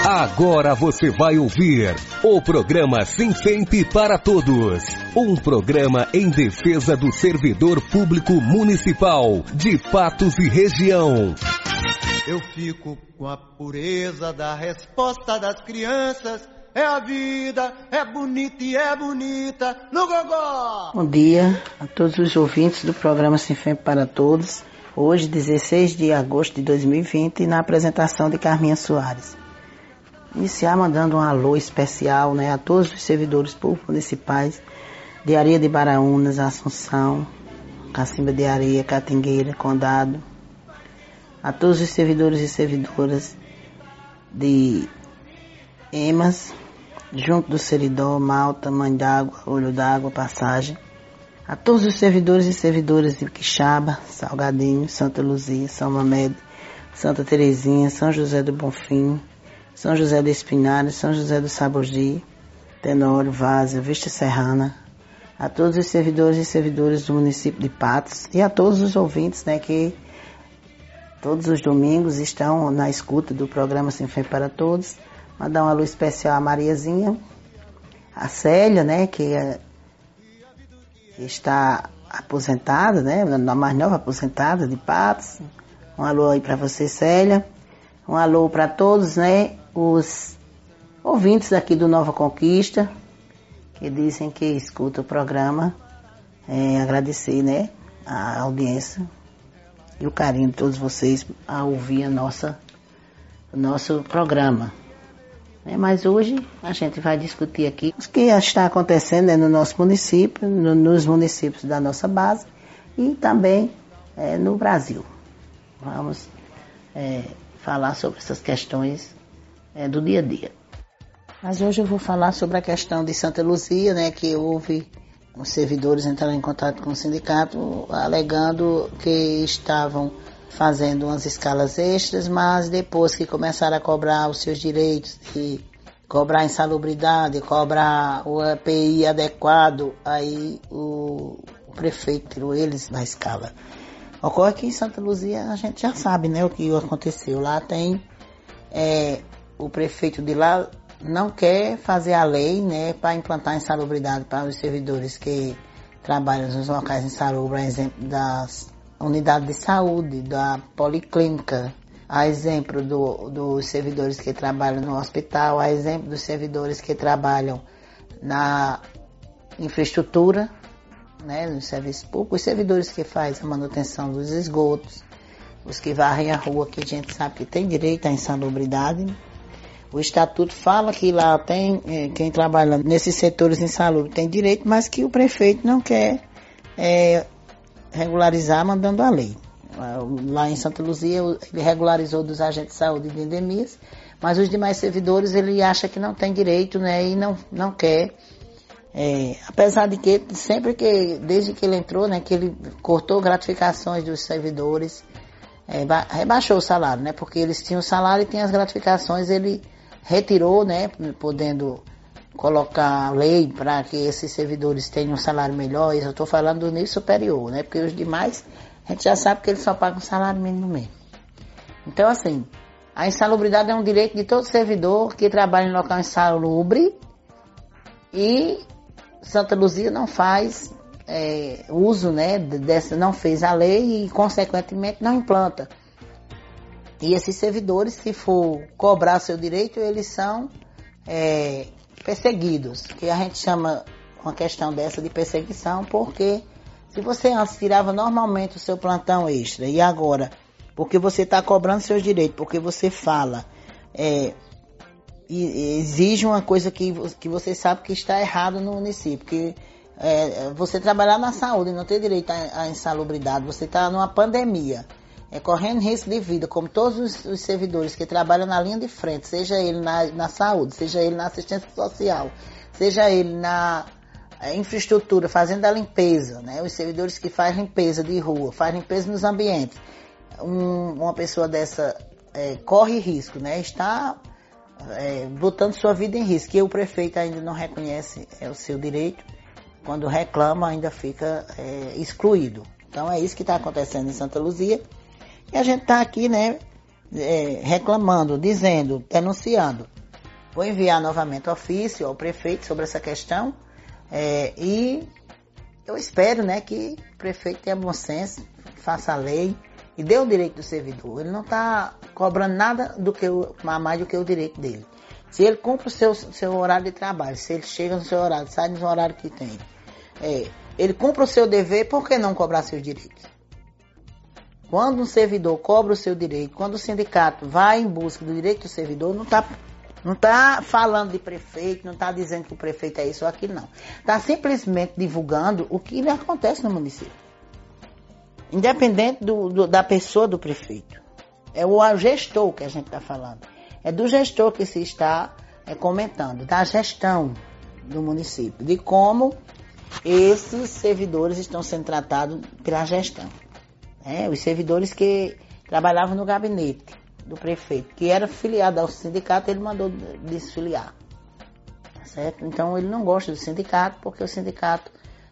Agora você vai ouvir o programa Sinfemp para Todos. Um programa em defesa do servidor público municipal de Patos e região. Eu fico com a pureza da resposta das crianças. É a vida, é bonita e é bonita no gogó. Bom dia a todos os ouvintes do programa Sinfemp para Todos. Hoje, 16 de agosto de 2020, na apresentação de Carminha Soares. Iniciar mandando um alô especial, a todos os servidores públicos municipais de Areia de Baraúnas, Assunção, Cacimba de Areia, Catingueira, Condado. A todos os servidores e servidoras de Emas, Junco do Seridó, Malta, Mãe d'Água, Olho d'Água, Passagem. A todos os servidores e servidoras de Quixaba, Salgadinho, Santa Luzia, São Mamede, Santa Terezinha, São José do Bonfim, São José do Espinhares, São José do Sabogi, Tenório, Várzea, Vista Serrana. A todos os servidores e servidoras do município de Patos e a todos os ouvintes, que todos os domingos estão na escuta do programa Sinfemp para Todos. Mandar um alô especial a Mariazinha, a Célia, que está aposentada, a mais nova aposentada de Patos. Um alô aí para você, Célia. Um alô para todos, os ouvintes aqui do Nova Conquista, que dizem que escuta o programa. Agradecer, a audiência e o carinho de todos vocês a ouvir o nosso programa. Mas hoje a gente vai discutir aqui o que está acontecendo no nosso município, nos municípios da nossa base e também no Brasil. Vamos falar sobre essas questões do dia a dia. Mas hoje eu vou falar sobre a questão de Santa Luzia, que houve os servidores entraram em contato com o sindicato alegando que estavam fazendo umas escalas extras, mas depois que começaram a cobrar os seus direitos, de cobrar insalubridade, cobrar o EPI adequado, aí o prefeito tirou eles da escala. Ocorre que em Santa Luzia a gente já sabe, o que aconteceu. Lá tem, o prefeito de lá não quer fazer a lei, para implantar insalubridade para os servidores que trabalham nos locais insalubres, exemplo das unidade de saúde, da policlínica, a exemplo dos servidores que trabalham no hospital, a exemplo dos servidores que trabalham na infraestrutura, no serviço público, os servidores que fazem a manutenção dos esgotos, os que varrem a rua, que a gente sabe que tem direito à insalubridade. O estatuto fala que lá tem, quem trabalha nesses setores insalubres tem direito, mas que o prefeito não quer regularizar mandando a lei. Lá em Santa Luzia ele regularizou dos agentes de saúde de endemias, mas os demais servidores ele acha que não tem direito, e não quer. Apesar de que desde que ele entrou, que ele cortou gratificações dos servidores, rebaixou o salário, porque eles tinham o salário e tinham as gratificações, ele retirou, podendo colocar lei para que esses servidores tenham um salário melhor. Isso eu estou falando do nível superior, porque os demais, a gente já sabe que eles só pagam salário mínimo mesmo. Então, assim, a insalubridade é um direito de todo servidor que trabalha em local insalubre e Santa Luzia não faz uso, não fez a lei e, consequentemente, não implanta. E esses servidores, se for cobrar seu direito, eles são perseguidos, que a gente chama uma questão dessa de perseguição, porque se você antes tirava normalmente o seu plantão extra e agora, porque você está cobrando seus direitos, porque você fala, e exige uma coisa que você sabe que está errado no município, que você trabalhar na saúde e não ter direito à insalubridade, você está numa pandemia, correndo risco de vida, como todos os servidores que trabalham na linha de frente, seja ele na saúde, seja ele na assistência social, seja ele na infraestrutura, fazendo a limpeza, os servidores que fazem limpeza de rua, fazem limpeza nos ambientes. Uma pessoa dessa corre risco, está botando sua vida em risco, e o prefeito ainda não reconhece o seu direito, quando reclama ainda fica excluído. Então é isso que está acontecendo em Santa Luzia. E a gente está aqui, reclamando, dizendo, denunciando. Vou enviar novamente ofício ao prefeito sobre essa questão e eu espero, né, que o prefeito tenha bom senso, faça a lei e dê o direito do servidor. Ele não está cobrando nada mais do que o direito dele. Se ele cumpre o seu horário de trabalho, se ele chega no seu horário, sai no horário que tem, ele cumpre o seu dever, por que não cobrar seus direitos? Quando um servidor cobra o seu direito, quando o sindicato vai em busca do direito do servidor, não está falando de prefeito, não está dizendo que o prefeito é isso ou aquilo, não. Está simplesmente divulgando o que acontece no município. Independente da pessoa do prefeito. É o gestor que a gente está falando. É do gestor que se está comentando, da gestão do município, de como esses servidores estão sendo tratados pela gestão. Os servidores que trabalhavam no gabinete do prefeito, que era filiado ao sindicato, ele mandou desfiliar. Certo? Então ele não gosta do sindicato, porque o sindicato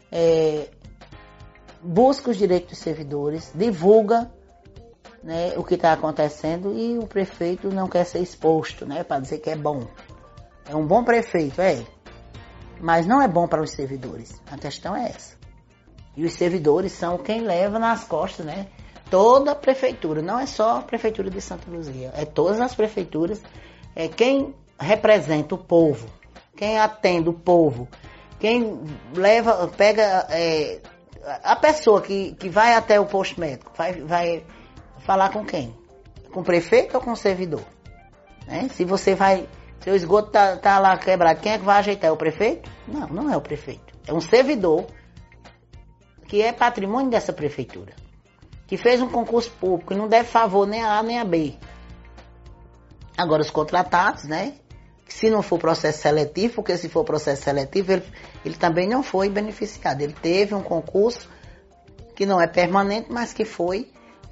busca os direitos dos servidores, divulga, né, o que está acontecendo, e o prefeito não quer ser exposto, né, para dizer que é bom. É um bom prefeito, mas não é bom para os servidores. A questão é essa. E os servidores são quem leva nas costas, né, toda a prefeitura. Não é só a prefeitura de Santa Luzia, é todas as prefeituras. É quem representa o povo, quem atende o povo, quem pega a pessoa que vai até o posto médico, vai falar com quem? Com o prefeito ou com o servidor? Né? Se seu esgoto tá lá quebrado, quem é que vai ajeitar? É o prefeito? Não, não é o prefeito. É um servidor que é patrimônio dessa prefeitura, que fez um concurso público e não deve favor nem a A nem a B. Agora os contratados, né? Se não for processo seletivo, porque se for processo seletivo, ele também não foi beneficiado. Ele teve um concurso que não é permanente, mas que foi,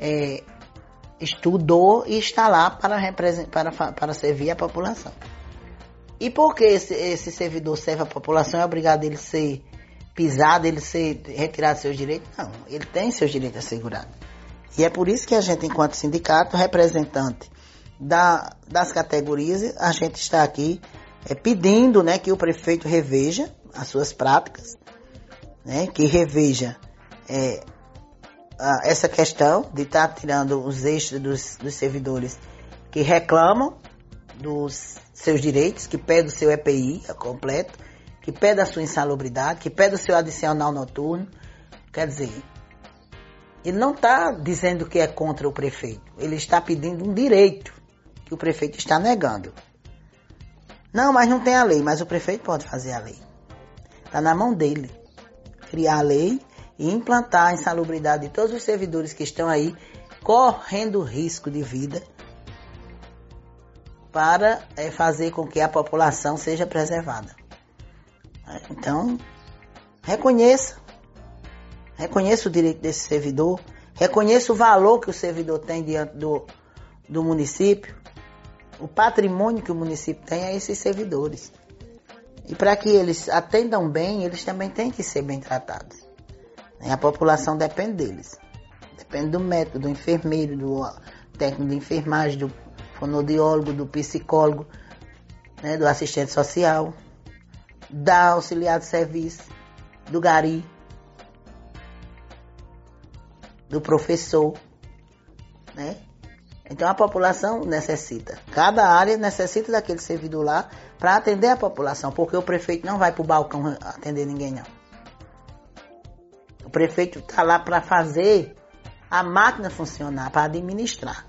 estudou e está lá para servir a população. E por que esse servidor serve a população, é obrigado ele ser pisado, ele ser retirado seus direitos? Não, ele tem seus direitos assegurados. E é por isso que a gente, enquanto sindicato, representante das categorias, a gente está aqui pedindo, né, que o prefeito reveja as suas práticas, né, que reveja essa questão de estar tirando os extras dos servidores que reclamam dos seus direitos, que pedem o seu EPI completo, que pedem a sua insalubridade, que pedem o seu adicional noturno. Quer dizer, ele não está dizendo que é contra o prefeito, ele está pedindo um direito que o prefeito está negando. Não, mas não tem a lei, mas o prefeito pode fazer a lei. Está na mão dele criar a lei e implantar a insalubridade de todos os servidores que estão aí correndo risco de vida para fazer com que a população seja preservada. Então, reconheça o direito desse servidor, reconheça o valor que o servidor tem diante do município. O patrimônio que o município tem é esses servidores. E para que eles atendam bem, eles também têm que ser bem tratados. A população depende deles. Depende do médico, do enfermeiro, do técnico de enfermagem, do fonoaudiólogo, do psicólogo, né, do assistente social, da auxiliar de serviço, do gari, do professor, né? Então a população necessita, cada área necessita daquele servidor lá para atender a população, porque o prefeito não vai para o balcão atender ninguém, não. O prefeito está lá para fazer a máquina funcionar, para administrar.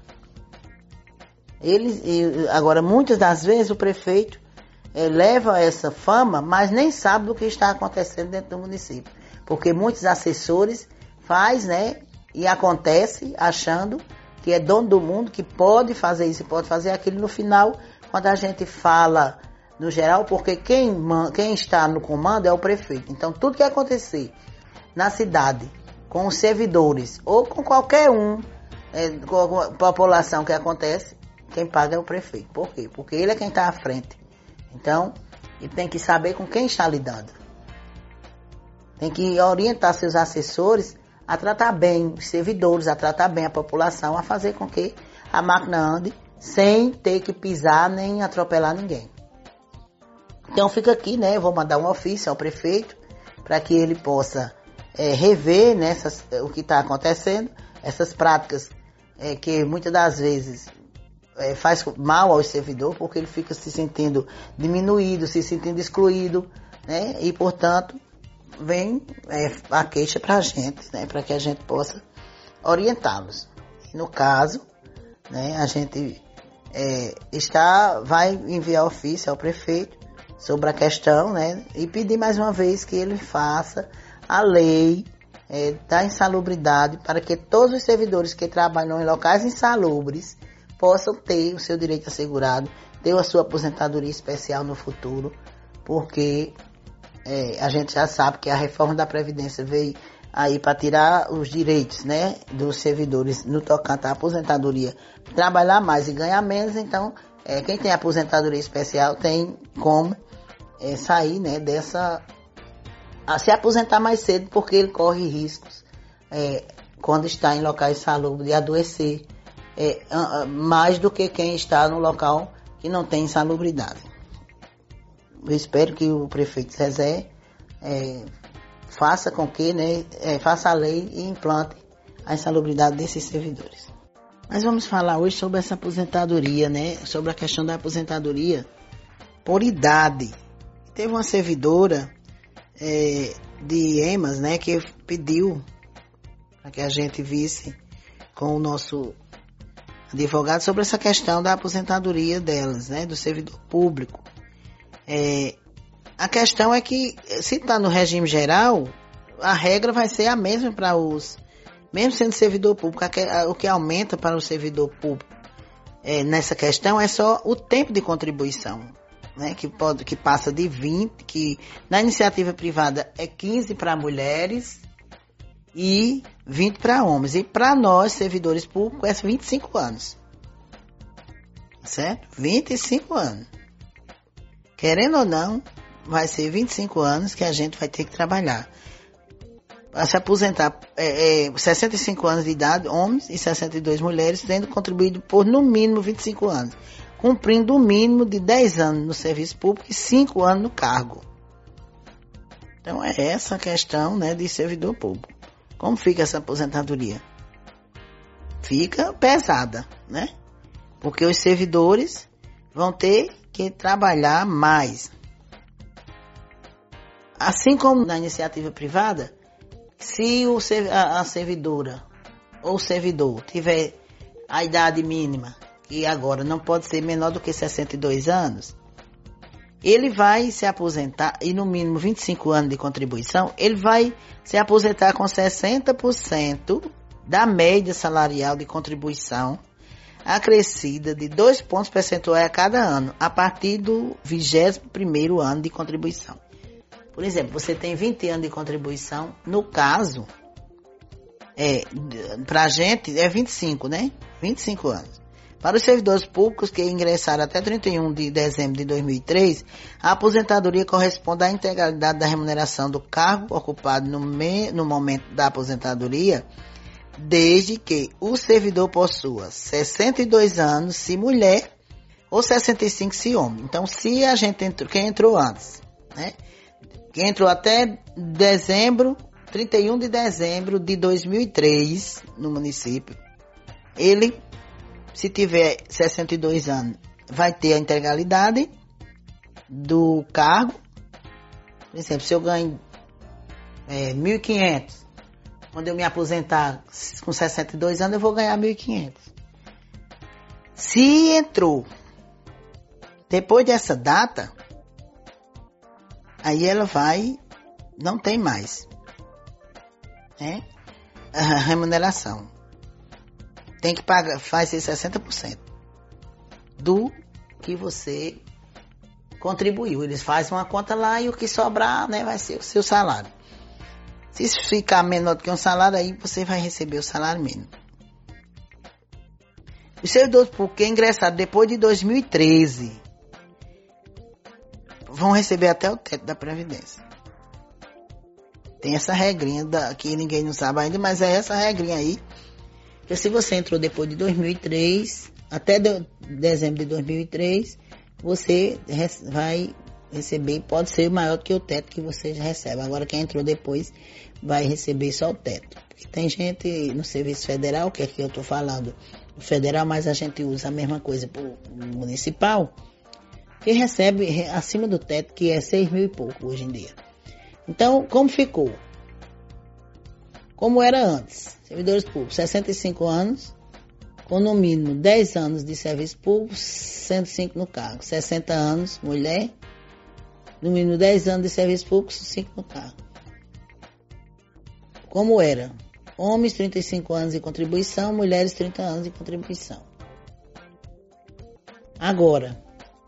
Agora, muitas das vezes o prefeito leva essa fama, mas nem sabe do que está acontecendo dentro do município, porque muitos assessores faz, né, e acontece achando que é dono do mundo, que pode fazer isso e pode fazer aquilo. No final, quando a gente fala no geral, porque quem está no comando é o prefeito. Então, tudo que acontecer na cidade, com os servidores, ou com qualquer com a população que acontece, quem paga é o prefeito. Por quê? Porque ele é quem está à frente. Então, ele tem que saber com quem está lidando. Tem que orientar seus assessores a tratar bem os servidores, a tratar bem a população, a fazer com que a máquina ande sem ter que pisar nem atropelar ninguém. Então fica aqui, né? Eu vou mandar um ofício ao prefeito para que ele possa rever, né, o que está acontecendo, essas práticas que muitas das vezes faz mal ao servidor, porque ele fica se sentindo diminuído, se sentindo excluído, né? E, portanto, vem a queixa para a gente, né? Para que a gente possa orientá-los. No caso, né, a gente vai enviar ofício ao prefeito sobre a questão, né? E pedir mais uma vez que ele faça a lei da insalubridade para que todos os servidores que trabalham em locais insalubres possam ter o seu direito assegurado, ter a sua aposentadoria especial no futuro, porque a gente já sabe que a reforma da Previdência veio aí para tirar os direitos, né, dos servidores no tocante à aposentadoria, trabalhar mais e ganhar menos. Então, quem tem aposentadoria especial tem como sair, né, a se aposentar mais cedo, porque ele corre riscos quando está em locais insalubres de adoecer mais do que quem está no local que não tem insalubridade. Eu espero que o prefeito Zezé faça com que, né, faça a lei e implante a insalubridade desses servidores. Mas vamos falar hoje sobre essa aposentadoria, né, sobre a questão da aposentadoria por idade. Teve uma servidora de EMAS, né, que pediu para que a gente visse com o nosso advogado sobre essa questão da aposentadoria delas, né, do servidor público. A questão é que, se está no regime geral, a regra vai ser a mesma para mesmo sendo servidor público. O que aumenta para o servidor público nessa questão é só o tempo de contribuição, né, que passa de 20, que na iniciativa privada é 15 para mulheres e 20 para homens. E para nós, servidores públicos, é 25 anos. Certo? 25 anos. Querendo ou não, vai ser 25 anos que a gente vai ter que trabalhar. Para se aposentar, 65 anos de idade, homens, e 62 mulheres, tendo contribuído por no mínimo 25 anos. Cumprindo o mínimo de 10 anos no serviço público e 5 anos no cargo. Então é essa a questão, né, de servidor público. Como fica essa aposentadoria? Fica pesada, né? Porque os servidores vão ter que trabalhar mais. Assim como na iniciativa privada, se a servidora ou o servidor tiver a idade mínima, que agora não pode ser menor do que 62 anos, ele vai se aposentar, e no mínimo 25 anos de contribuição, ele vai se aposentar com 60% da média salarial de contribuição, acrescida de 2 pontos percentuais a cada ano, a partir do 21º ano de contribuição. Por exemplo, você tem 20 anos de contribuição, no caso, pra gente é 25, né? 25 anos. Para os servidores públicos que ingressaram até 31 de dezembro de 2003, a aposentadoria corresponde à integralidade da remuneração do cargo ocupado no momento da aposentadoria, desde que o servidor possua 62 anos se mulher ou 65 se homem. Então, se a gente quem entrou antes, né? Quem entrou até 31 de dezembro de 2003 no município, ele, se tiver 62 anos, vai ter a integralidade do cargo. Por exemplo, se eu ganho 1.500, quando eu me aposentar com 62 anos, eu vou ganhar 1.500. Se entrou depois dessa data, aí ela não tem mais, né, a remuneração. Tem que pagar, faz 60% do que você contribuiu. Eles fazem uma conta lá e o que sobrar, né, vai ser o seu salário. Se ficar menor do que um salário, aí você vai receber o salário mínimo. Os servidores públicos que ingressaram depois de 2013 vão receber até o teto da Previdência. Tem essa regrinha que ninguém não sabe ainda, mas é essa regrinha aí Porque se você entrou depois de 2003, até dezembro de 2003, você vai receber, pode ser maior do que o teto que você já recebe. Agora quem entrou depois vai receber só o teto. Porque tem gente no serviço federal, que aqui eu estou falando federal, mas a gente usa a mesma coisa para o municipal, que recebe acima do teto, que é 6 mil e pouco hoje em dia. Então, como ficou? Como era antes? Servidores públicos, 65 anos, com no mínimo 10 anos de serviço público, 105 no cargo. 60 anos, mulher, no mínimo 10 anos de serviço público, 5 no cargo. Como era? Homens, 35 anos de contribuição, mulheres, 30 anos de contribuição. Agora,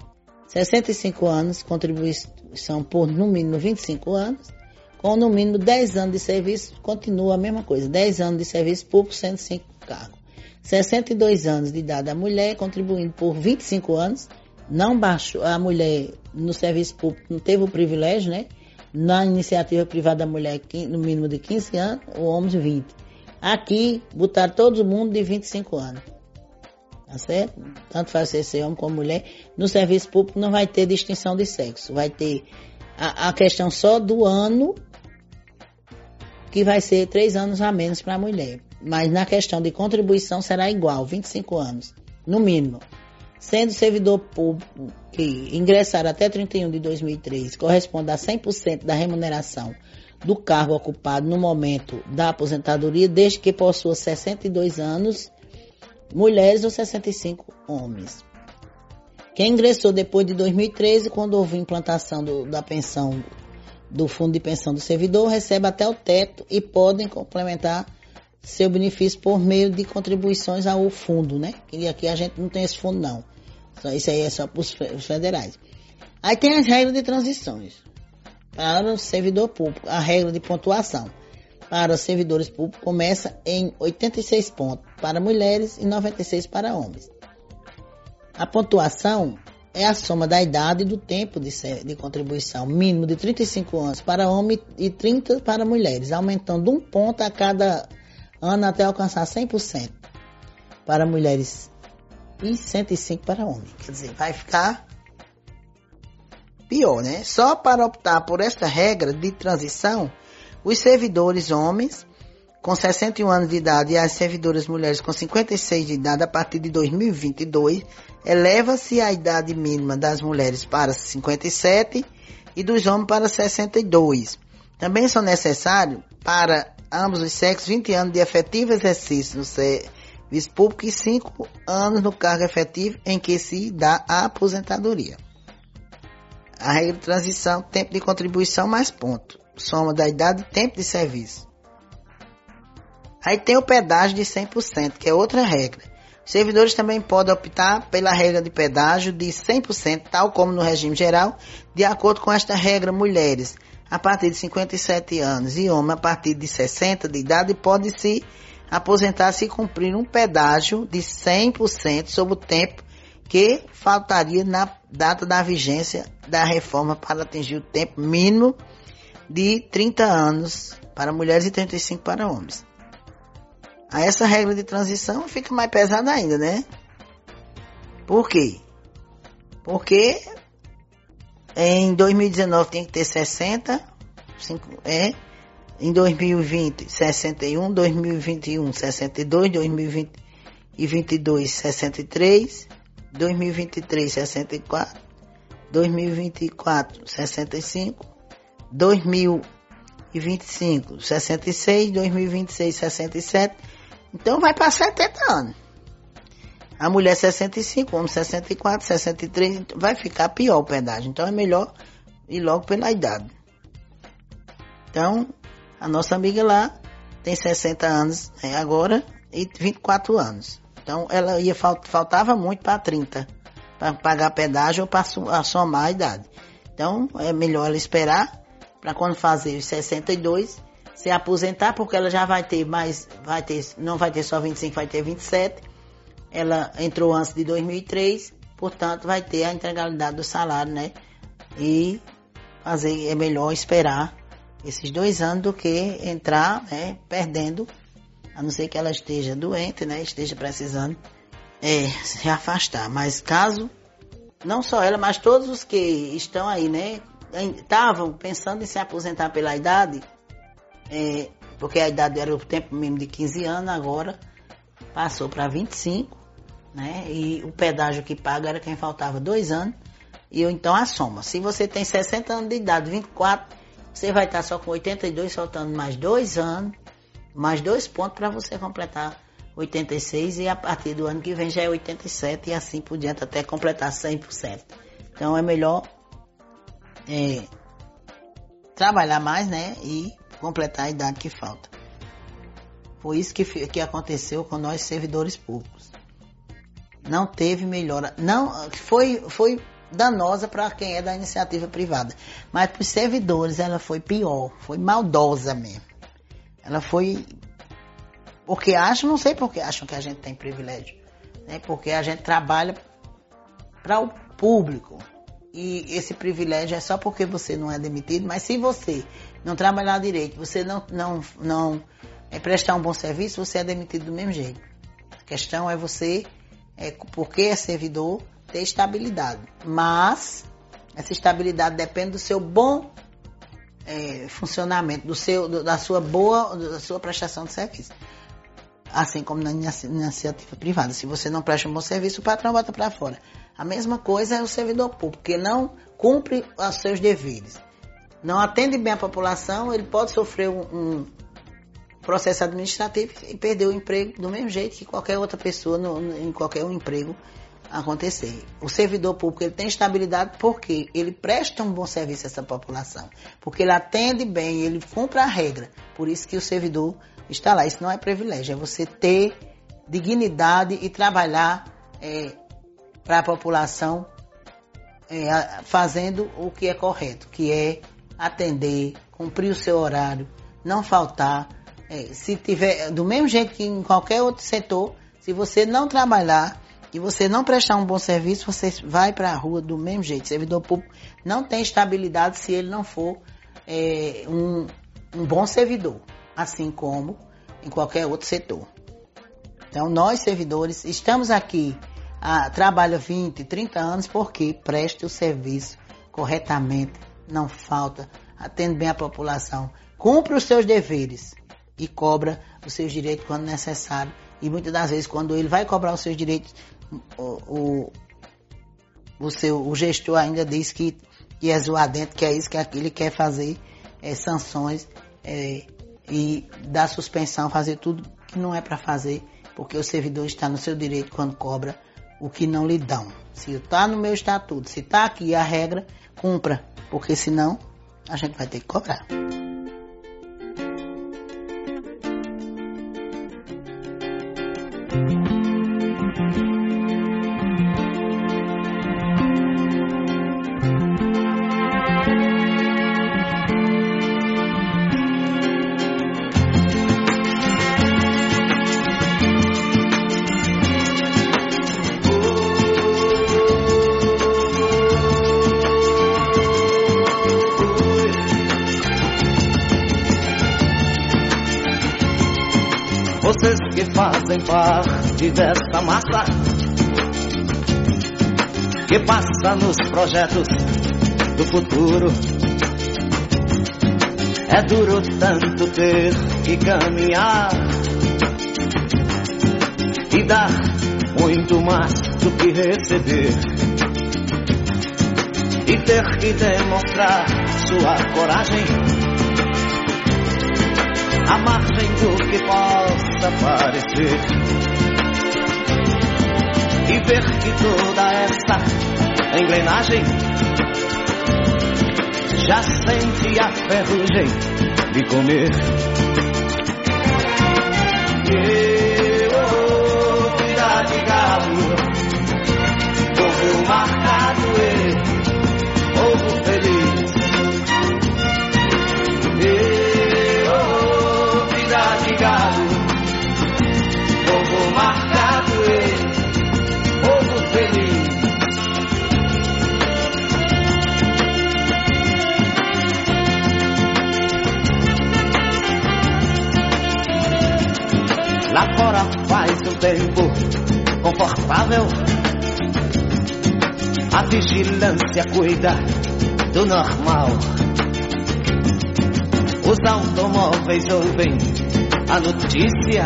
65 anos, contribuição por no mínimo 25 anos, com no mínimo 10 anos de serviço, continua a mesma coisa, 10 anos de serviço público, 105 cargos. 62 anos de idade a mulher, contribuindo por 25 anos, não baixou, a mulher no serviço público não teve o privilégio, né? Na iniciativa privada da mulher, no mínimo de 15 anos, o homem de 20. Aqui, botaram todo mundo de 25 anos. Tá certo? Tanto faz ser homem como mulher. No serviço público não vai ter distinção de sexo. Vai ter a questão só do ano, que vai ser 3 anos a menos para a mulher. Mas na questão de contribuição será igual, 25 anos, no mínimo. Sendo servidor público que ingressar até 31 de 2003 corresponde a 100% da remuneração do cargo ocupado no momento da aposentadoria, desde que possua 62 anos, mulheres ou 65 homens. Quem ingressou depois de 2013, quando houve implantação da pensão, do fundo de pensão do servidor, recebe até o teto e podem complementar seu benefício por meio de contribuições ao fundo, né? Que aqui a gente não tem esse fundo, não. Isso aí é só para os federais. Aí tem as regras de transições. Para o servidor público, a regra de pontuação para os servidores públicos começa em 86 pontos para mulheres e 96 para homens. A pontuação é a soma da idade e do tempo de contribuição, mínimo de 35 anos para homens e 30 para mulheres, aumentando 1 ponto a cada ano até alcançar 100% para mulheres e 105 para homens. Quer dizer, vai ficar pior, né? Só para optar por esta regra de transição, os servidores homens com 61 anos de idade e as servidoras mulheres com 56 de idade, a partir de 2022, eleva-se a idade mínima das mulheres para 57 e dos homens para 62. Também são necessários para ambos os sexos 20 anos de efetivo exercício no serviço público e 5 anos no cargo efetivo em que se dá a aposentadoria. A regra de transição, tempo de contribuição mais ponto, soma da idade e tempo de serviço. Aí tem o pedágio de 100%, que é outra regra. Os servidores também podem optar pela regra de pedágio de 100%, tal como no regime geral, de acordo com esta regra, mulheres a partir de 57 anos e homens a partir de 60 de idade podem se aposentar se cumprir um pedágio de 100% sobre o tempo que faltaria na data da vigência da reforma para atingir o tempo mínimo de 30 anos para mulheres e 35 para homens. Aí essa regra de transição fica mais pesada ainda, né? Por quê? Porque em 2019 tem que ter 60, em 2020 61, 2021 62, 2022 63, 2023 64, 2024 65, 2025 66, 2026 67, então vai para 70 anos. A mulher 65, o homem 64, 63, vai ficar pior o pedágio. Então é melhor ir logo pela idade. Então, a nossa amiga lá tem 60 anos agora e 24 anos. Então, ela faltava muito para 30, para pagar pedágio ou para somar a idade. Então, é melhor ela esperar para quando fazer os 62, se aposentar, porque ela já vai ter mais, não vai ter só 25, vai ter 27. Ela entrou antes de 2003, portanto vai ter a integralidade do salário, né? E é melhor esperar esses 2 anos do que entrar, né, perdendo a não ser que ela esteja doente, né, esteja precisando se afastar. Mas caso, não só ela, mas todos os que estão aí, né, estavam pensando em se aposentar pela idade, porque a idade era o tempo mesmo de 15 anos, agora passou para 25, né, e o pedágio que paga era quem faltava 2 anos, e então a soma. Se você tem 60 anos de idade, 24, você vai estar só com 82, faltando mais 2 anos, mais 2 pontos para você completar 86, e a partir do ano que vem já é 87 e assim por diante até completar 100%. Então é melhor trabalhar mais, né, e completar a idade que falta. Foi isso que aconteceu com nós servidores públicos. Não teve melhora, não foi danosa para quem é da iniciativa privada, mas para os servidores ela foi pior, foi maldosa mesmo. Ela foi porque acham, não sei porque acham que a gente tem privilégio, né? Porque a gente trabalha para o público. E esse privilégio é só porque você não é demitido, mas se você não trabalhar direito, você não prestar um bom serviço, você é demitido do mesmo jeito. A questão é você, porque é servidor, ter estabilidade. Mas essa estabilidade depende do seu bom funcionamento, da sua prestação de serviço. Assim como na iniciativa privada. Se você não presta um bom serviço, o patrão bota para fora. A mesma coisa é o servidor público, que não cumpre os seus deveres. Não atende bem a população, ele pode sofrer um processo administrativo e perder o emprego do mesmo jeito que qualquer outra pessoa em qualquer emprego acontecer. O servidor público ele tem estabilidade porque ele presta um bom serviço a essa população. Porque ele atende bem, ele cumpre a regra. Por isso que o servidor está lá. Isso não é privilégio, é você ter dignidade e trabalhar para a população fazendo o que é correto, que é atender, cumprir o seu horário, não faltar. Se tiver, do mesmo jeito que em qualquer outro setor, se você não trabalhar e você não prestar um bom serviço, você vai para a rua do mesmo jeito. O servidor público não tem estabilidade se ele não for um bom servidor, assim como em qualquer outro setor. Então, nós servidores estamos aqui, trabalha 20, 30 anos, porque presta o serviço corretamente, não falta, atende bem a população, cumpre os seus deveres e cobra os seus direitos quando necessário. E muitas das vezes, quando ele vai cobrar os seus direitos, o gestor ainda diz que é zoadento, que é isso, que é aquilo, ele quer fazer sanções e dar suspensão, fazer tudo que não é para fazer, porque o servidor está no seu direito quando cobra o que não lhe dão. Se está no meu estatuto, se está aqui a regra, cumpra, porque senão a gente vai ter que cobrar. Vocês que fazem parte desta massa que passa nos projetos do futuro. É duro tanto ter que caminhar e dar muito mais do que receber, e ter que demonstrar sua coragem à margem do que possa parecer, e ver que toda essa engrenagem já sente a ferrugem de comer. Vida de galo, povo marcado e povo feliz. Vida de galo, povo marcado e povo feliz. tempo confortável. A vigilância cuida do normal. Os automóveis ouvem a notícia.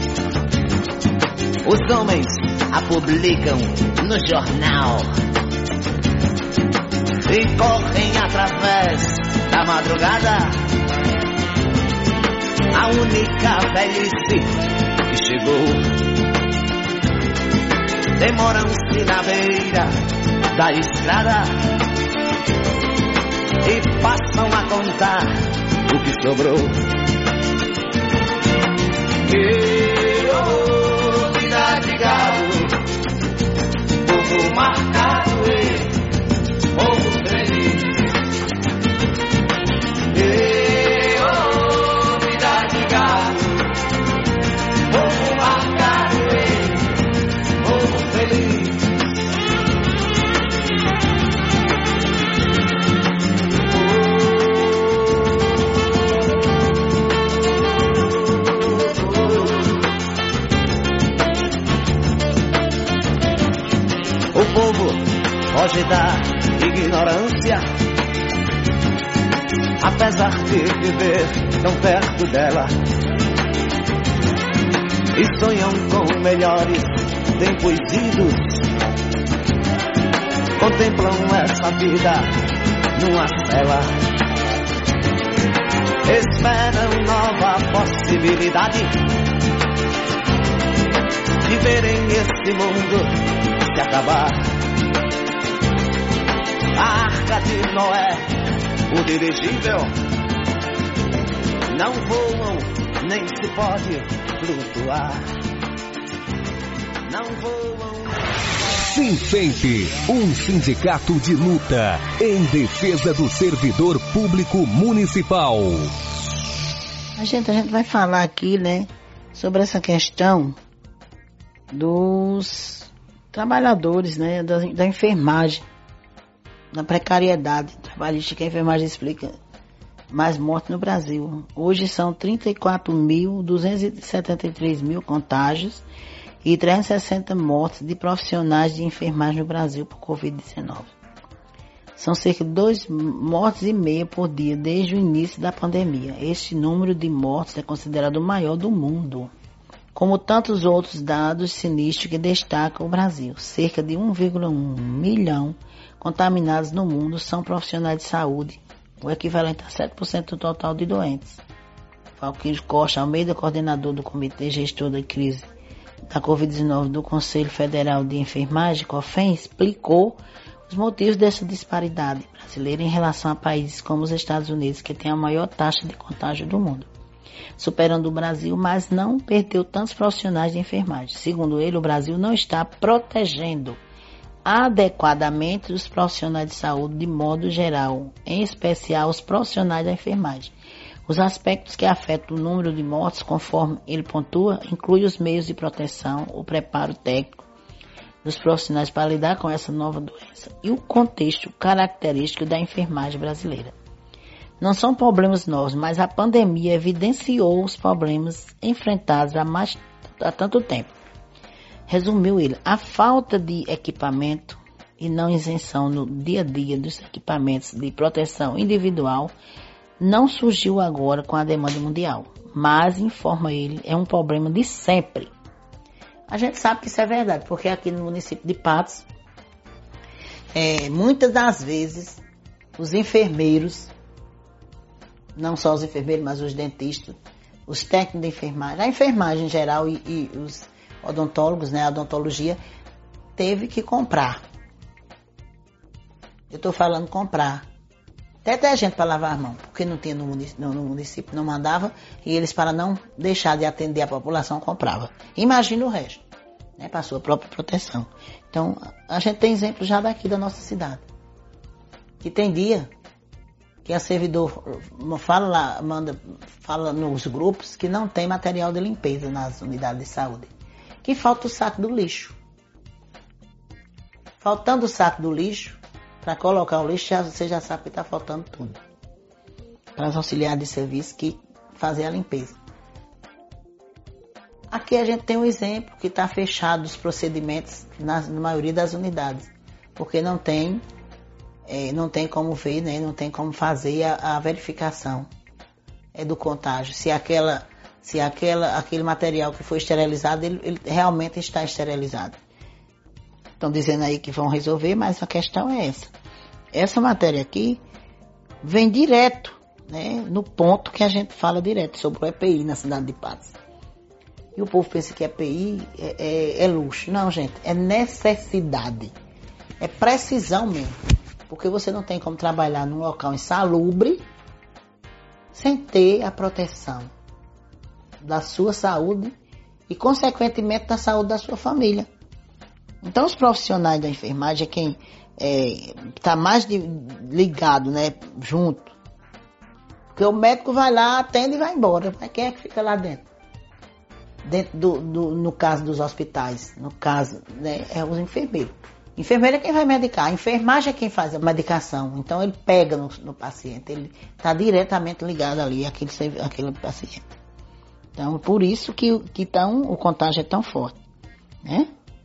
Os homens a publicam no jornal. E correm através da madrugada. A única velhice que chegou. Demoram-se na beira da estrada e passam a contar o que sobrou. Que horror, cidade gado, povo marcado e povo feliz. Que horror, cidade gado, povo marcado e povo feliz. O povo foge da ignorância, apesar de viver tão perto dela, e sonham com melhores tempos idos. Contemplam essa vida numa cela, esperam nova possibilidade de verem esse mundo se acabar. A Arca de Noé, o dirigível, não voam, nem se pode flutuar. Não voam. Sinfemp, um sindicato de luta em defesa do servidor público municipal. A gente vai falar aqui, né, sobre essa questão dos trabalhadores, né, da enfermagem, da precariedade trabalhística. A enfermagem explica mais mortes no Brasil. Hoje são 34.273 mil contágios e 360 mortes de profissionais de enfermagem no Brasil por Covid-19. São cerca de 2 mortes e meia por dia desde o início da pandemia. Este número de mortes é considerado o maior do mundo. Como tantos outros dados sinistros que destacam o Brasil, cerca de 1,1 milhão contaminados no mundo são profissionais de saúde, o equivalente a 7% do total de doentes. Valquírio Costa Almeida, coordenador do Comitê Gestor da Crise da Covid-19 do Conselho Federal de Enfermagem, COFEN, explicou os motivos dessa disparidade brasileira em relação a países como os Estados Unidos, que têm a maior taxa de contágio do mundo, superando o Brasil, mas não perdeu tantos profissionais de enfermagem. Segundo ele, o Brasil não está protegendo adequadamente os profissionais de saúde de modo geral, em especial os profissionais da enfermagem. Os aspectos que afetam o número de mortes, conforme ele pontua, incluem os meios de proteção, o preparo técnico dos profissionais para lidar com essa nova doença e o contexto característico da enfermagem brasileira. Não são problemas novos, mas a pandemia evidenciou os problemas enfrentados há tanto tempo. Resumiu ele, a falta de equipamento e não isenção no dia a dia dos equipamentos de proteção individual não surgiu agora com a demanda mundial, mas, informa ele, é um problema de sempre. A gente sabe que isso é verdade, porque aqui no município de Patos, muitas das vezes, os enfermeiros, não só os enfermeiros, mas os dentistas, os técnicos de enfermagem, a enfermagem em geral e os odontólogos, né, a odontologia, teve que comprar. Eu estou falando comprar. Até gente para lavar a mão, porque não tinha no município, não mandava, e eles, para não deixar de atender a população, compravam. Imagina o resto, né, para a sua própria proteção. Então, a gente tem exemplo já daqui da nossa cidade, que tem dia que a servidor fala nos grupos que não tem material de limpeza nas unidades de saúde, que falta o saco do lixo. Faltando o saco do lixo, para colocar o lixo, você já sabe que está faltando tudo. Para os auxiliares de serviço que fazem a limpeza. porque a gente tem um exemplo que está fechado os procedimentos na maioria das unidades, porque não tem como ver, né? Não tem como fazer a verificação do contágio, se aquele material que foi esterilizado, ele realmente está esterilizado. Estão dizendo aí que vão resolver, mas a questão é essa. Essa matéria aqui vem direto, né, no ponto que a gente fala direto sobre o EPI na cidade de Patos. E o povo pensa que EPI é luxo. Não, gente, é necessidade. É precisão mesmo. Porque você não tem como trabalhar num local insalubre sem ter a proteção da sua saúde e, consequentemente, da saúde da sua família. Então, os profissionais da enfermagem é quem está mais ligado, né, junto. Porque o médico vai lá, atende e vai embora. Mas quem é que fica lá dentro? No caso dos hospitais, no caso, né, é os enfermeiros. Enfermeiro é quem vai medicar, a enfermagem é quem faz a medicação. Então ele pega no paciente, ele está diretamente ligado ali àquele paciente. Então por isso que o contágio é tão forte, né?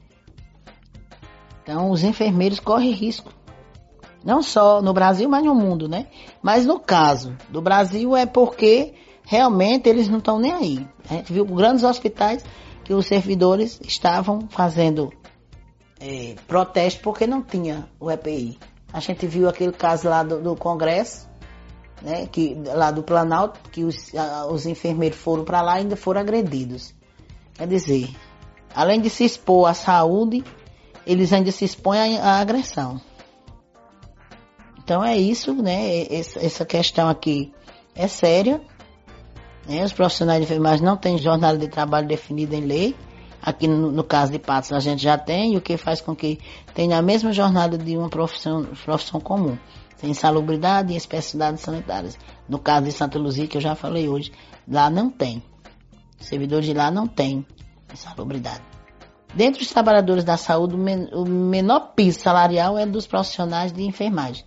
Então os enfermeiros correm risco, não só no Brasil, mas no mundo, né? Mas no caso do Brasil é porque realmente eles não estão nem aí. A gente viu grandes hospitais que os servidores estavam fazendo protesto porque não tinha o EPI. A gente viu aquele caso lá do Congresso, né, lá do Planalto, que os enfermeiros foram para lá e ainda foram agredidos. Quer dizer, além de se expor à saúde, eles ainda se expõem à agressão. Então é isso, né? Essa questão aqui é séria, né? Os profissionais de enfermagem não têm jornada de trabalho definida em lei. Aqui no caso de Patos a gente já tem, o que faz com que tenha a mesma jornada de uma profissão comum. Tem insalubridade e especificidades sanitárias. No caso de Santa Luzia, que eu já falei hoje, lá não tem. Os servidores de lá não tem insalubridade. Dentre os trabalhadores da saúde, o menor piso salarial é dos profissionais de enfermagem.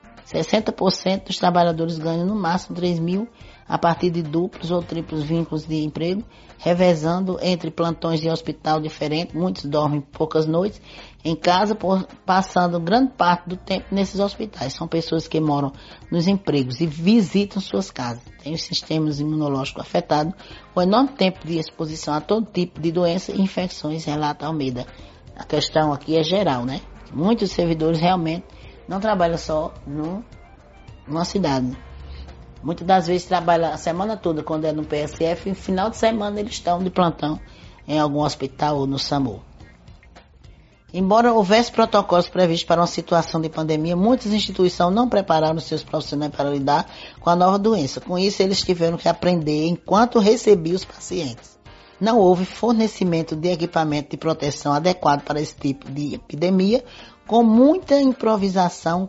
60% dos trabalhadores ganham no máximo 3 mil a partir de duplos ou triplos vínculos de emprego, revezando entre plantões de hospital diferentes. Muitos dormem poucas noites em casa, passando grande parte do tempo nesses hospitais. São pessoas que moram nos empregos e visitam suas casas. Têm os sistemas imunológicos afetados, com enorme tempo de exposição a todo tipo de doença e infecções, relata Almeida. A questão aqui é geral, né? Muitos servidores realmente não trabalham só numa cidade. Muitas das vezes trabalham a semana toda quando é no PSF e no final de semana eles estão de plantão em algum hospital ou no SAMU. Embora houvesse protocolos previstos para uma situação de pandemia, muitas instituições não prepararam seus profissionais para lidar com a nova doença. Com isso, eles tiveram que aprender enquanto recebiam os pacientes. Não houve fornecimento de equipamento de proteção adequado para esse tipo de epidemia, com muita improvisação,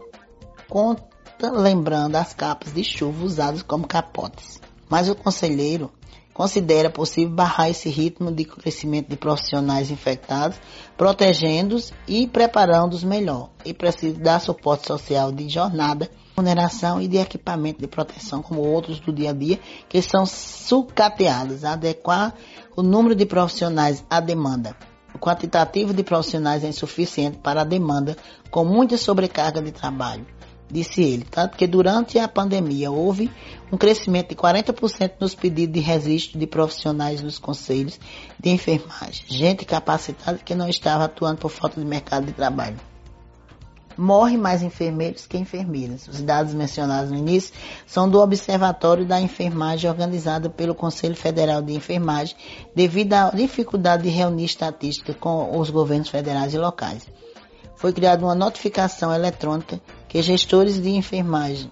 lembrando as capas de chuva usadas como capotes. Mas o conselheiro considera possível barrar esse ritmo de crescimento de profissionais infectados, protegendo-os e preparando-os melhor. E precisa dar suporte social de jornada, remuneração e de equipamento de proteção, como outros do dia a dia, que são sucateados, adequar o número de profissionais à demanda. O quantitativo de profissionais é insuficiente para a demanda, com muita sobrecarga de trabalho, disse ele. Tanto que durante a pandemia houve um crescimento de 40% nos pedidos de registro de profissionais nos conselhos de enfermagem. Gente capacitada que não estava atuando por falta de mercado de trabalho. Morre mais enfermeiros que enfermeiras. Os dados mencionados no início são do Observatório da Enfermagem, organizado pelo Conselho Federal de Enfermagem, devido à dificuldade de reunir estatísticas com os governos federais e locais. Foi criada uma notificação eletrônica que gestores de enfermagem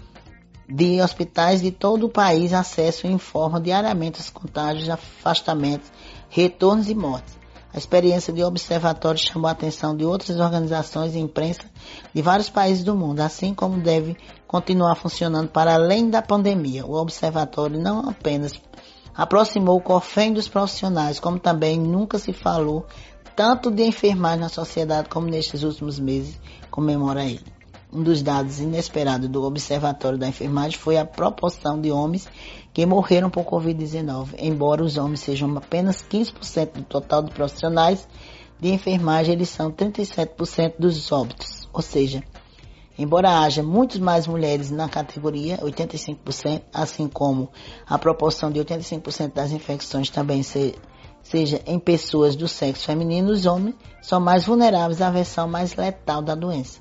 de hospitais de todo o país acessam e informam diariamente os contágios, afastamentos, retornos e mortes. A experiência do observatório chamou a atenção de outras organizações e imprensa de vários países do mundo, assim como deve continuar funcionando para além da pandemia. O observatório não apenas aproximou o cofém dos profissionais, como também nunca se falou tanto de enfermagem na sociedade como nestes últimos meses, comemora ele. Um dos dados inesperados do Observatório da Enfermagem foi a proporção de homens que morreram por Covid-19. Embora os homens sejam apenas 15% do total de profissionais de enfermagem, eles são 37% dos óbitos. Ou seja, embora haja muitas mais mulheres na categoria, 85%, assim como a proporção de 85% das infecções também seja em pessoas do sexo feminino, os homens são mais vulneráveis à versão mais letal da doença.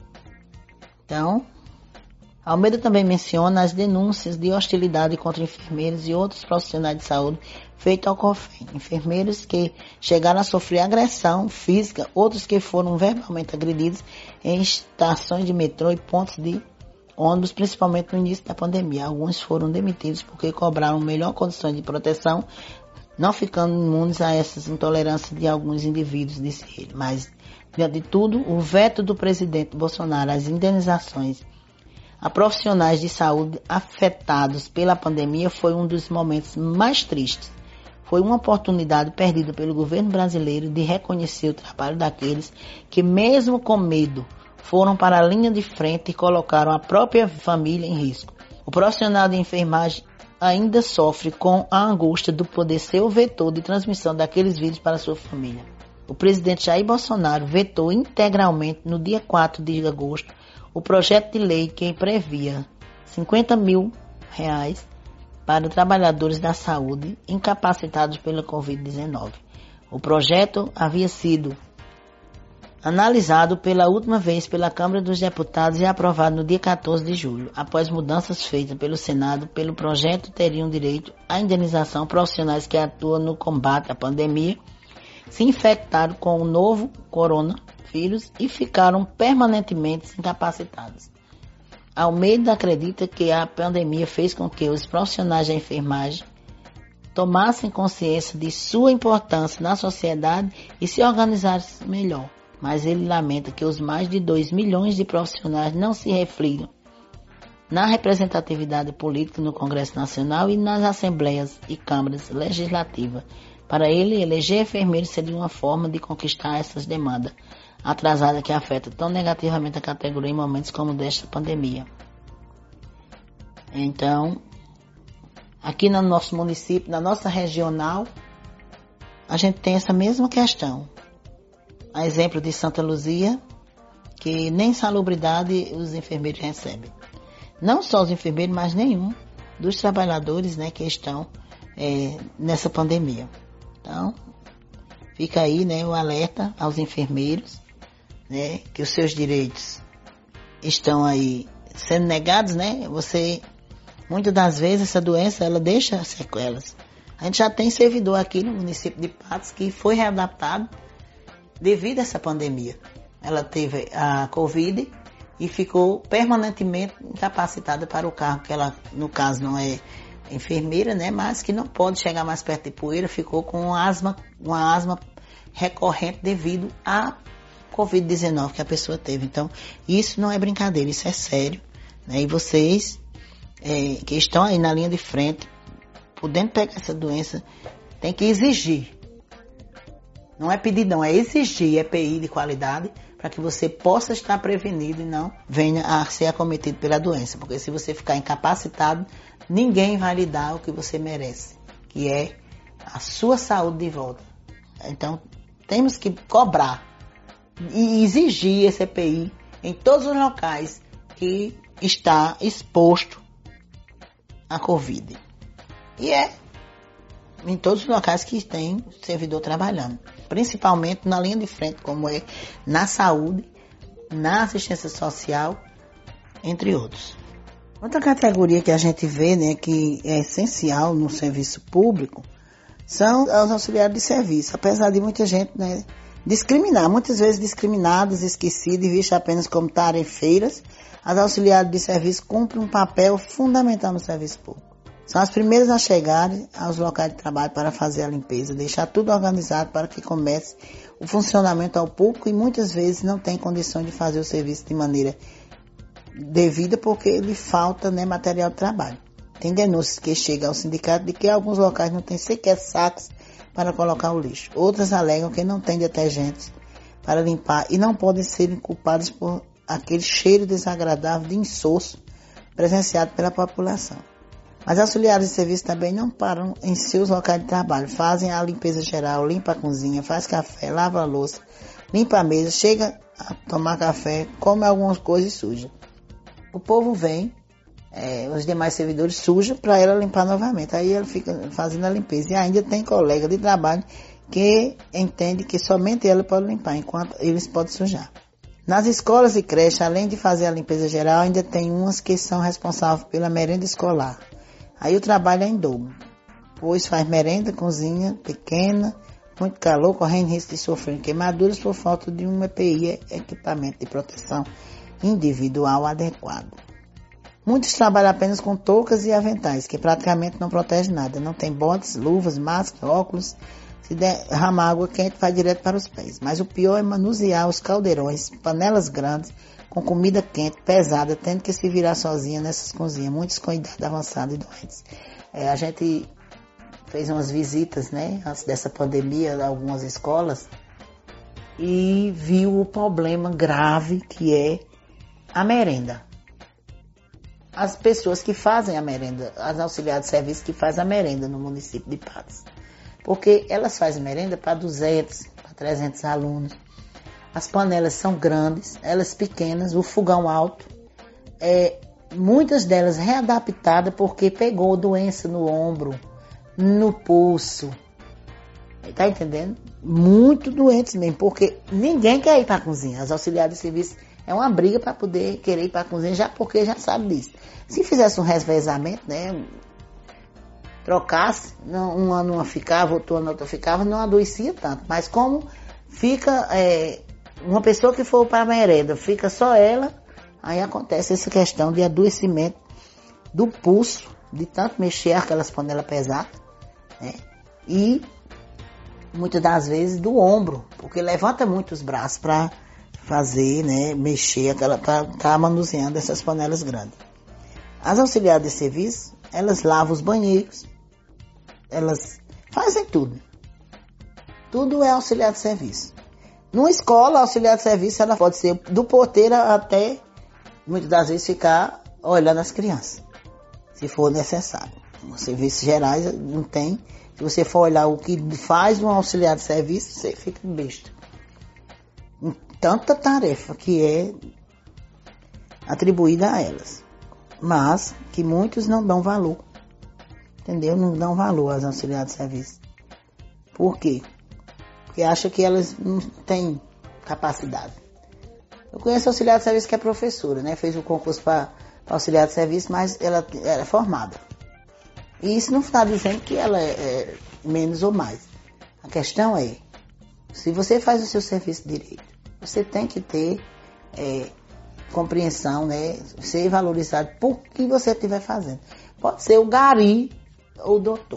Então, Almeida também menciona as denúncias de hostilidade contra enfermeiros e outros profissionais de saúde feitas ao COFEM. Enfermeiros que chegaram a sofrer agressão física, outros que foram verbalmente agredidos em estações de metrô e pontos de ônibus, principalmente no início da pandemia. Alguns foram demitidos porque cobraram melhor condições de proteção, não ficando imunes a essas intolerâncias de alguns indivíduos, disse ele. Mas, diante de tudo, o veto do presidente Bolsonaro às indenizações a profissionais de saúde afetados pela pandemia foi um dos momentos mais tristes. Foi uma oportunidade perdida pelo governo brasileiro de reconhecer o trabalho daqueles que, mesmo com medo, foram para a linha de frente e colocaram a própria família em risco. O profissional de enfermagem ainda sofre com a angústia de poder ser o vetor de transmissão daqueles vírus para sua família. O presidente Jair Bolsonaro vetou integralmente no dia 4 de agosto o projeto de lei que previa R$50 mil para trabalhadores da saúde incapacitados pela Covid-19. O projeto havia sido analisado pela última vez pela Câmara dos Deputados e aprovado no dia 14 de julho. Após mudanças feitas pelo Senado, pelo projeto teriam direito à indenização profissionais que atuam no combate à pandemia, se infectaram com o novo coronavírus e ficaram permanentemente incapacitados. Almeida acredita que a pandemia fez com que os profissionais da enfermagem tomassem consciência de sua importância na sociedade e se organizassem melhor. Mas ele lamenta que os mais de 2 milhões de profissionais não se reflitam na representatividade política no Congresso Nacional e nas assembleias e câmaras legislativas. Para ele, eleger enfermeiros seria uma forma de conquistar essas demandas atrasadas que afetam tão negativamente a categoria em momentos como desta pandemia. Então, aqui no nosso município, na nossa regional, a gente tem essa mesma questão. A exemplo de Santa Luzia, que nem salubridade os enfermeiros recebem. Não só os enfermeiros, mas nenhum dos trabalhadores, né, que estão nessa pandemia. Então, fica aí, né, o alerta aos enfermeiros, né, que os seus direitos estão aí sendo negados, né? Muitas das vezes essa doença, ela deixa sequelas. A gente já tem servidor aqui no município de Patos que foi readaptado devido a essa pandemia. Ela teve a Covid e ficou permanentemente incapacitada para o cargo, que ela, no caso, não é enfermeira, né, mas que não pode chegar mais perto de poeira, ficou com uma asma recorrente devido à Covid-19 que a pessoa teve. Então, isso não é brincadeira, isso é sério, né, e vocês que estão aí na linha de frente, podendo pegar essa doença, tem que exigir. Não é pedir, não, é exigir EPI de qualidade para que você possa estar prevenido e não venha a ser acometido pela doença. Porque se você ficar incapacitado, ninguém vai lhe dar o que você merece, que é a sua saúde de volta. Então, temos que cobrar e exigir esse EPI em todos os locais que está exposto à Covid. E em todos os locais que tem servidor trabalhando, principalmente na linha de frente, como é na saúde, na assistência social, entre outros. Outra categoria que a gente vê, né, que é essencial no serviço público, são os auxiliares de serviço. Apesar de muita gente, né, discriminar, muitas vezes discriminados, esquecidos e vistos apenas como tarefeiras, as auxiliares de serviço cumprem um papel fundamental no serviço público. São as primeiras a chegarem aos locais de trabalho para fazer a limpeza, deixar tudo organizado para que comece o funcionamento ao público e muitas vezes não tem condições de fazer o serviço de maneira devida porque lhe falta, né, material de trabalho. Tem denúncias que chegam ao sindicato de que alguns locais não têm sequer sacos para colocar o lixo. Outras alegam que não tem detergentes para limpar e não podem ser culpados por aquele cheiro desagradável de insosso presenciado pela população. Mas auxiliares de serviço também não param em seus locais de trabalho, fazem a limpeza geral, limpa a cozinha, faz café, lava a louça, limpa a mesa, chega a tomar café, come algumas coisas sujas. O povo vem, os demais servidores sujam para ela limpar novamente. Aí ela fica fazendo a limpeza. E ainda tem colega de trabalho que entende que somente ela pode limpar, enquanto eles podem sujar. Nas escolas e creches, além de fazer a limpeza geral, ainda tem umas que são responsáveis pela merenda escolar. Aí o trabalho é em dobro, pois faz merenda, cozinha pequena, muito calor, correndo risco de sofrer queimaduras por falta de um EPI, equipamento de proteção individual adequado. Muitos trabalham apenas com toucas e aventais, que praticamente não protegem nada. Não tem botas, luvas, máscaras, óculos. Se derramar água quente, vai direto para os pés. Mas o pior é manusear os caldeirões, panelas grandes, com comida quente, pesada, tendo que se virar sozinha nessas cozinhas, muitos com idade avançada e doentes. A gente fez umas visitas, né, antes dessa pandemia, a algumas escolas, e viu o problema grave que é a merenda. As pessoas que fazem a merenda, as auxiliares de serviço que fazem a merenda no município de Patos. Porque elas fazem merenda para 200, para 300 alunos. As panelas são grandes, elas pequenas, o fogão alto. Muitas delas readaptadas porque pegou doença no ombro, no pulso. Tá entendendo? Muito doentes mesmo, porque ninguém quer ir para a cozinha. As auxiliares de serviço é uma briga para poder querer ir para a cozinha, já porque já sabe disso. Se fizesse um revezamento, né, trocasse, uma não ficava, outra não ficava, não adoecia tanto. Mas como fica uma pessoa que for para a merenda, fica só ela, aí acontece essa questão de adoecimento do pulso, de tanto mexer aquelas panelas pesadas, né, e muitas das vezes do ombro, porque levanta muito os braços para fazer, né, mexer, para estar manuseando essas panelas grandes. As auxiliares de serviço, elas lavam os banheiros, elas fazem tudo. Tudo é auxiliar de serviço. Numa escola, a auxiliar de serviço, ela pode ser do porteiro até, muitas das vezes, ficar olhando as crianças, se for necessário. Nos serviços gerais, não tem. Se você for olhar o que faz um auxiliar de serviço, você fica besta. Tanta tarefa que é atribuída a elas, mas que muitos não dão valor, entendeu? Não dão valor às auxiliares de serviço. Por quê? Porque acham que elas não têm capacidade. Eu conheço auxiliar de serviço que é professora, né? Fez o concurso para auxiliar de serviço, mas ela é formada. E isso não está dizendo que ela é menos ou mais. A questão é, se você faz o seu serviço direito, você tem que ter compreensão, né? Ser valorizado por que você estiver fazendo. Pode ser o gari ou o doutor.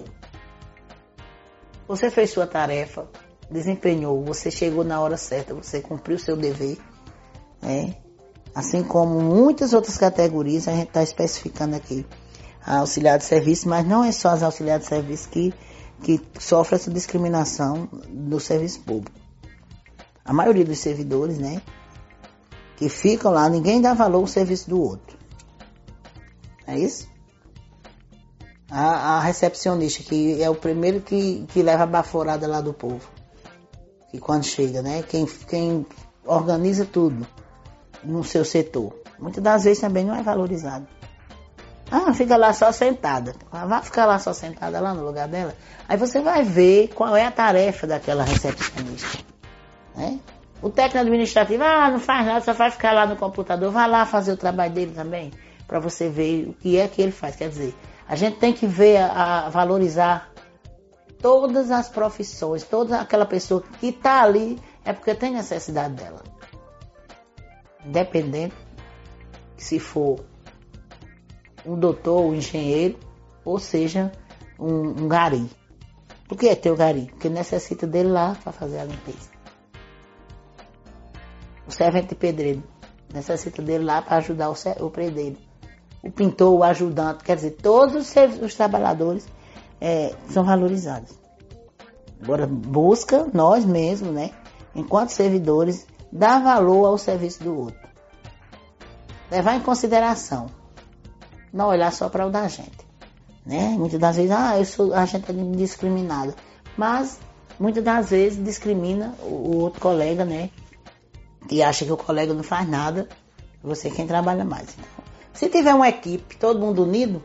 Você fez sua tarefa, desempenhou, você chegou na hora certa, você cumpriu o seu dever, né? Assim como muitas outras categorias, a gente está especificando aqui a auxiliar de serviço, mas não é só as auxiliares de serviço que sofrem essa discriminação do serviço público. A maioria dos servidores, né, que ficam lá, ninguém dá valor ao serviço do outro. É isso? A recepcionista, que é o primeiro que leva a baforada lá do povo. Que quando chega, né, quem organiza tudo no seu setor. Muitas das vezes também não é valorizado. Fica lá só sentada. Vai ficar lá só sentada lá no lugar dela. Aí você vai ver qual é a tarefa daquela recepcionista. Né? O técnico administrativo, não faz nada, só vai ficar lá no computador. Vai lá fazer o trabalho dele também, para você ver o que é que ele faz. Quer dizer, a gente tem que ver, valorizar todas as profissões, toda aquela pessoa que está ali, é porque tem necessidade dela. Independente se for um doutor, um engenheiro, ou seja, um gari. Por que é ter o gari? Porque necessita dele lá para fazer a limpeza. O servente de pedreiro necessita dele lá para ajudar o pedreiro. O pintor, o ajudante, quer dizer, todos os trabalhadores são valorizados. Agora, busca nós mesmos, né, enquanto servidores, dar valor ao serviço do outro. levar em consideração, não olhar só para o da gente, né? Muitas das vezes, a gente é discriminada, mas muitas das vezes discrimina o outro colega, né? Que acha que o colega não faz nada, você é quem trabalha mais. Então, se tiver uma equipe, todo mundo unido,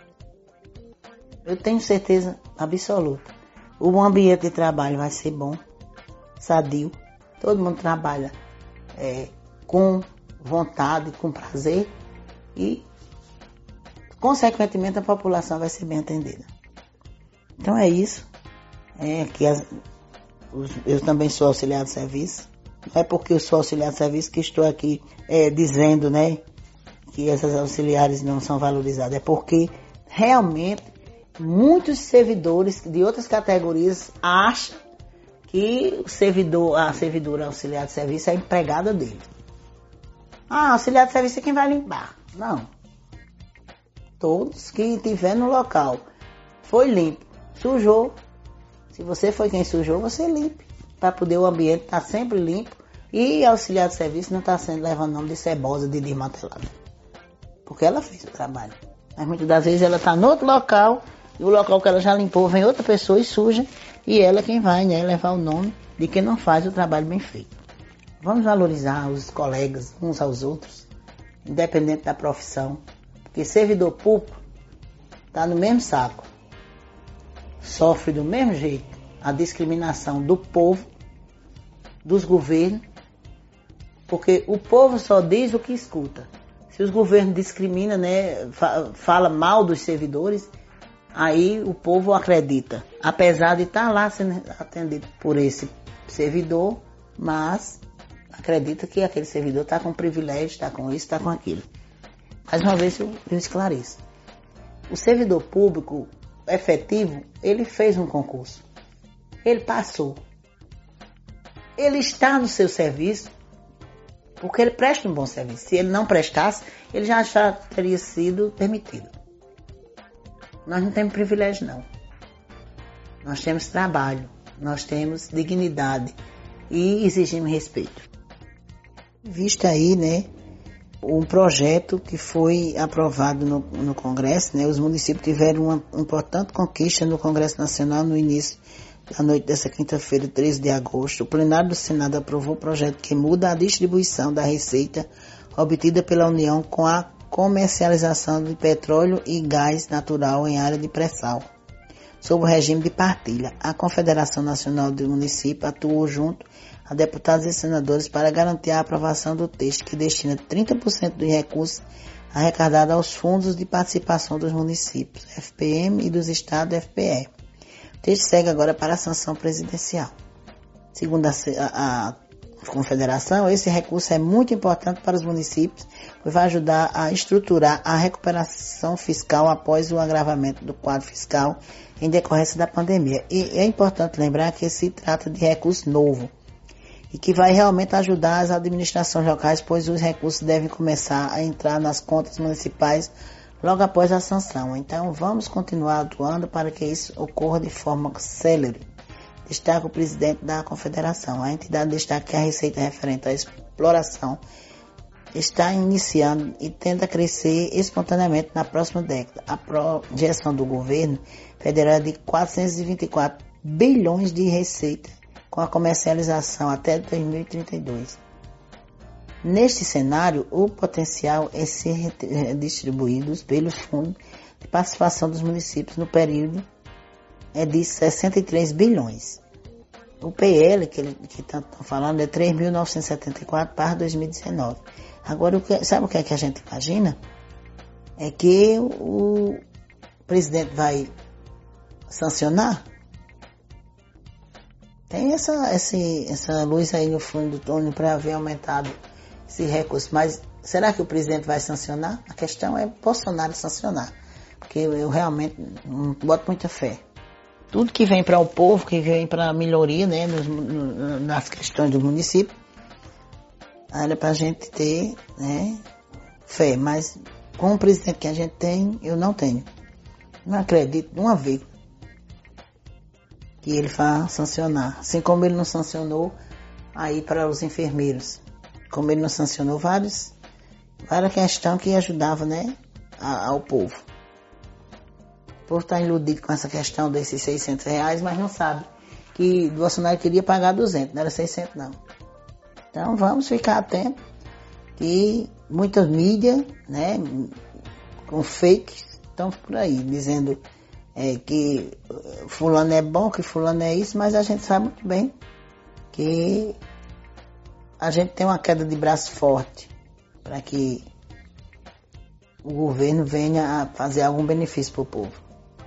eu tenho certeza absoluta, o ambiente de trabalho vai ser bom, sadio, todo mundo trabalha com vontade, com prazer e, consequentemente, a população vai ser bem atendida. Então é isso. Eu também sou auxiliar de serviço. Não é porque eu sou auxiliar de serviço que estou aqui dizendo, né, que essas auxiliares não são valorizadas. É porque realmente muitos servidores de outras categorias acham que a servidora auxiliar de serviço é a empregada dele. Auxiliar de serviço é quem vai limpar. Não. Todos que estiver no local foi limpo, sujou. Se você foi quem sujou, você limpe. Para poder o ambiente estar sempre limpo. E a auxiliar de serviço não está levando nome de cebosa, de desmantelada. Porque ela fez o trabalho. Mas muitas das vezes ela está no outro local. E o local que ela já limpou vem outra pessoa e suja. E ela quem vai, né, levar o nome de quem não faz o trabalho bem feito. Vamos valorizar os colegas uns aos outros. Independente da profissão. Porque servidor público está no mesmo saco. Sofre do mesmo jeito a discriminação do povo, dos governos, porque o povo só diz o que escuta. Se os governos discriminam, né, fala mal dos servidores, aí o povo acredita. Apesar de estar lá sendo atendido por esse servidor, mas acredita que aquele servidor está com privilégio, está com isso, está com aquilo. Mais uma vez eu esclareço. O servidor público efetivo, ele fez um concurso. Ele passou. Ele está no seu serviço porque ele presta um bom serviço. Se ele não prestasse, ele já teria sido demitido. Nós não temos privilégio, não. Nós temos trabalho, nós temos dignidade e exigimos respeito. Visto aí, né, um projeto que foi aprovado no Congresso, né, os municípios tiveram uma importante conquista no Congresso Nacional no início da noite dessa quinta-feira, 13 de agosto. O plenário do Senado aprovou o projeto que muda a distribuição da receita obtida pela União com a comercialização de petróleo e gás natural em área de pré-sal, sob o regime de partilha. A Confederação Nacional do Município atuou junto a deputados e senadores para garantir a aprovação do texto que destina 30% dos recursos arrecadados aos fundos de participação dos municípios, FPM, e dos estados, FPE. O texto segue agora para a sanção presidencial. Segundo a Confederação, esse recurso é muito importante para os municípios, pois vai ajudar a estruturar a recuperação fiscal após o agravamento do quadro fiscal em decorrência da pandemia. E é importante lembrar que se trata de recurso novo e que vai realmente ajudar as administrações locais, pois os recursos devem começar a entrar nas contas municipais logo após a sanção. Então, vamos continuar atuando para que isso ocorra de forma célere. Destaca o presidente da Confederação. A entidade destaca que a receita referente à exploração está iniciando e tende a crescer espontaneamente na próxima década. A projeção do governo federal é de 424 bilhões de receita com a comercialização até 2032. Neste cenário, o potencial é ser distribuídos pelos fundos de participação dos municípios no período é de 63 bilhões. O PL, que estão falando, é 3.974 para 2019. Agora, sabe o que é que a gente imagina? É que o presidente vai sancionar. Tem essa luz aí no fundo do túnel para haver aumentado esse recurso. Mas será que o presidente vai sancionar? A questão é Bolsonaro sancionar. Porque eu realmente não boto muita fé. Tudo que vem para o povo, que vem para a melhoria, né, nas questões do município, era para a gente ter, né, fé. Mas com o presidente que a gente tem, eu não tenho. Não acredito uma vez que ele vá sancionar. Assim como ele não sancionou aí para os enfermeiros. Como ele não sancionou vários várias questões que ajudavam, né, ao povo. O povo está iludido com essa questão desses R$600, mas não sabe que o Bolsonaro queria pagar 200, não era 600 não. Então vamos ficar atentos que muitas mídias, né, com fakes, estão por aí, dizendo que fulano é bom, que fulano é isso, mas a gente sabe muito bem que a gente tem uma queda de braço forte para que o governo venha a fazer algum benefício para o povo.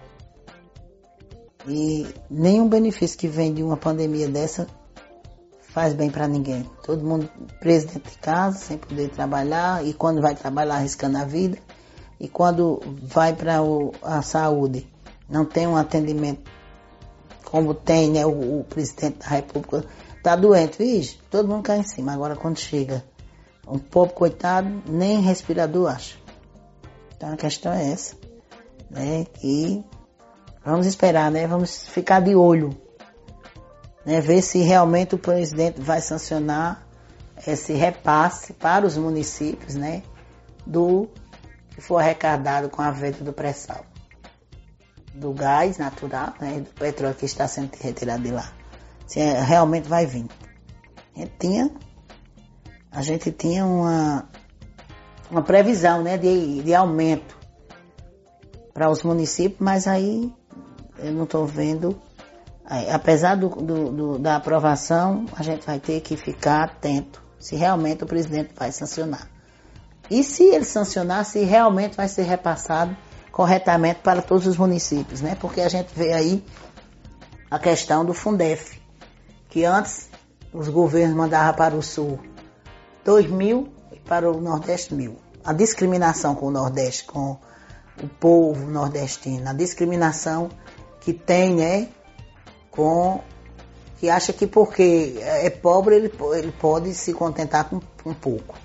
E nenhum benefício que vem de uma pandemia dessa faz bem para ninguém. Todo mundo preso dentro de casa, sem poder trabalhar, e quando vai trabalhar arriscando a vida, e quando vai para a saúde, não tem um atendimento como tem, né, o presidente da República está doente, vixe, todo mundo cai em cima. Agora quando chega um pobre coitado, nem respirador acha. Então a questão é essa, né, e vamos esperar, né, vamos ficar de olho, né, ver se realmente o presidente vai sancionar esse repasse para os municípios, né, do que for arrecadado com a venda do pré-sal, do gás natural, né, do petróleo que está sendo retirado de lá. Se realmente vai vir. A gente tinha uma previsão, né, de aumento para os municípios, mas aí eu não estou vendo. Apesar da aprovação, a gente vai ter que ficar atento se realmente o presidente vai sancionar. E se ele sancionar, se realmente vai ser repassado corretamente para todos os municípios, né? Porque a gente vê aí a questão do Fundef, que antes os governos mandavam para o Sul 2.000 e para o Nordeste 1.000. A discriminação com o Nordeste, com o povo nordestino, a discriminação que tem, né, que acha que porque é pobre ele pode se contentar com um pouco.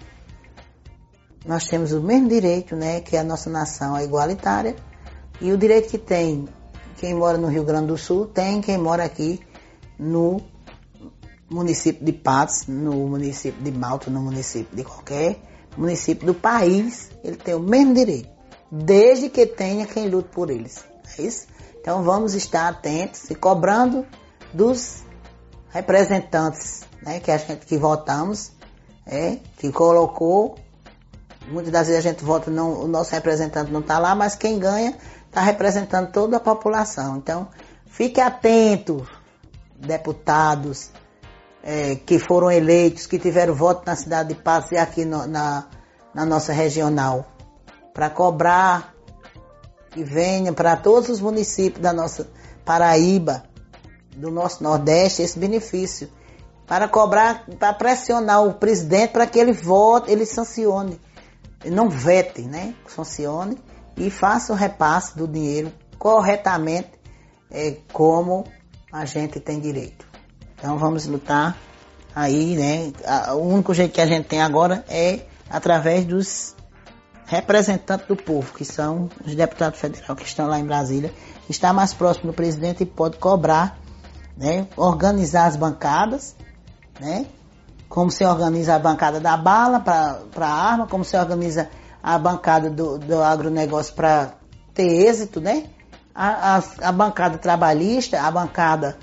Nós temos o mesmo direito, né, que a nossa nação é igualitária, e o direito que tem quem mora no Rio Grande do Sul tem quem mora aqui no município de Patos, no município de Malta, no município de qualquer município do país. Ele tem o mesmo direito, desde que tenha quem lute por eles. É isso? Então vamos estar atentos e cobrando dos representantes, né, que a gente que votamos, que colocou. Muitas das vezes a gente vota, o nosso representante não está lá, mas quem ganha está representando toda a população. Então, fique atento, deputados que foram eleitos, que tiveram voto na cidade de Patos e aqui na nossa regional, para cobrar que venha para todos os municípios da nossa Paraíba, do nosso Nordeste, esse benefício, para cobrar, para pressionar o presidente para que ele vote, ele sancione. Não vete, né? Sancione e faça o repasse do dinheiro corretamente, como a gente tem direito. Então vamos lutar aí, né? O único jeito que a gente tem agora é através dos representantes do povo, que são os deputados federais que estão lá em Brasília, que está mais próximo do presidente e pode cobrar, né? Organizar as bancadas, né? Como se organiza a bancada da bala para a arma, como se organiza a bancada do agronegócio para ter êxito, né? A bancada trabalhista, a bancada